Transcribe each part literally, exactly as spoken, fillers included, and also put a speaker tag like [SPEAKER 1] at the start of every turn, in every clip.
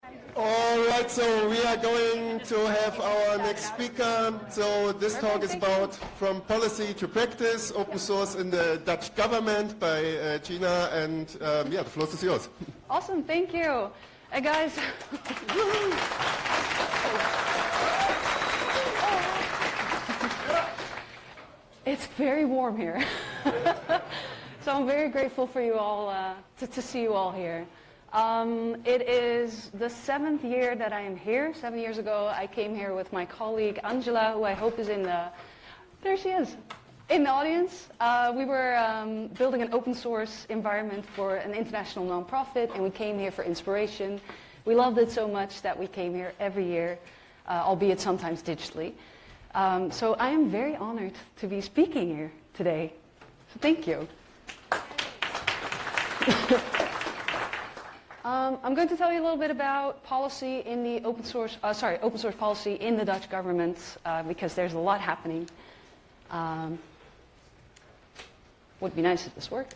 [SPEAKER 1] All right, so we are going to have our next speaker. So this talk is about From Policy to Practice, Open Source in the Dutch Government by uh, Gina, and um, yeah, the floor is yours.
[SPEAKER 2] Awesome, thank you. Hey guys. It's very warm here. So I'm very grateful for you all, uh, to, to see you all here. Um, it is the seventh year that I am here. Seven years ago, I came here with my colleague Angela, who I hope is in the, there she is, in the audience. Uh, we were um, building an open source environment for an international nonprofit, and we came here for inspiration. We loved it so much that we came here every year, uh, albeit sometimes digitally. Um, so I am very honored to be speaking here today. So thank you. Um, I'm going to tell you a little bit about policy in the open source, uh, sorry, open source policy in the Dutch government, uh, because there's a lot happening. Um, would be nice if this worked.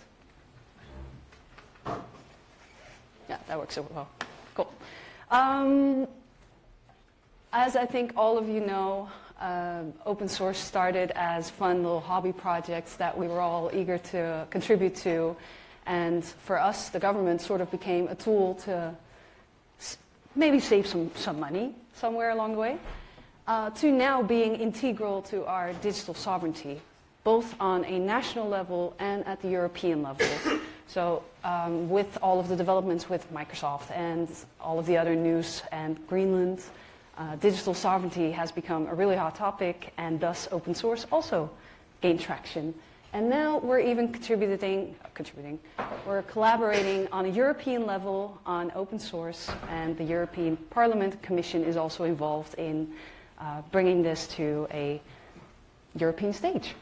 [SPEAKER 2] Yeah, that works so well. Cool. Um, as I think all of you know, uh, open source started as fun little hobby projects that we were all eager to contribute to. And for us, the government sort of became a tool to s maybe save some, some money somewhere along the way, uh, to now being integral to our digital sovereignty, both on a national level and at the European level. So um, with all of the developments with Microsoft and all of the other news and Greenland, uh, digital sovereignty has become a really hot topic, and thus open source also gained traction. And now we're even contributing, contributing, we're collaborating on a European level on open source, and the European Parliament Commission is also involved in uh, bringing this to a European stage.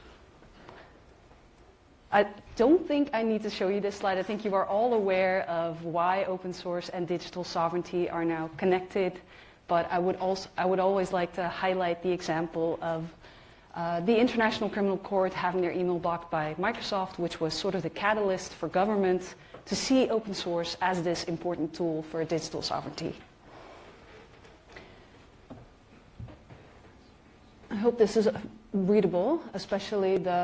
[SPEAKER 2] I don't think I need to show you this slide. I think you are all aware of why open source and digital sovereignty are now connected, but I would also, I would always like to highlight the example of Uh, the International Criminal Court having their email blocked by Microsoft, which was sort of the catalyst for government to see open source as this important tool for digital sovereignty. I hope this is readable, especially the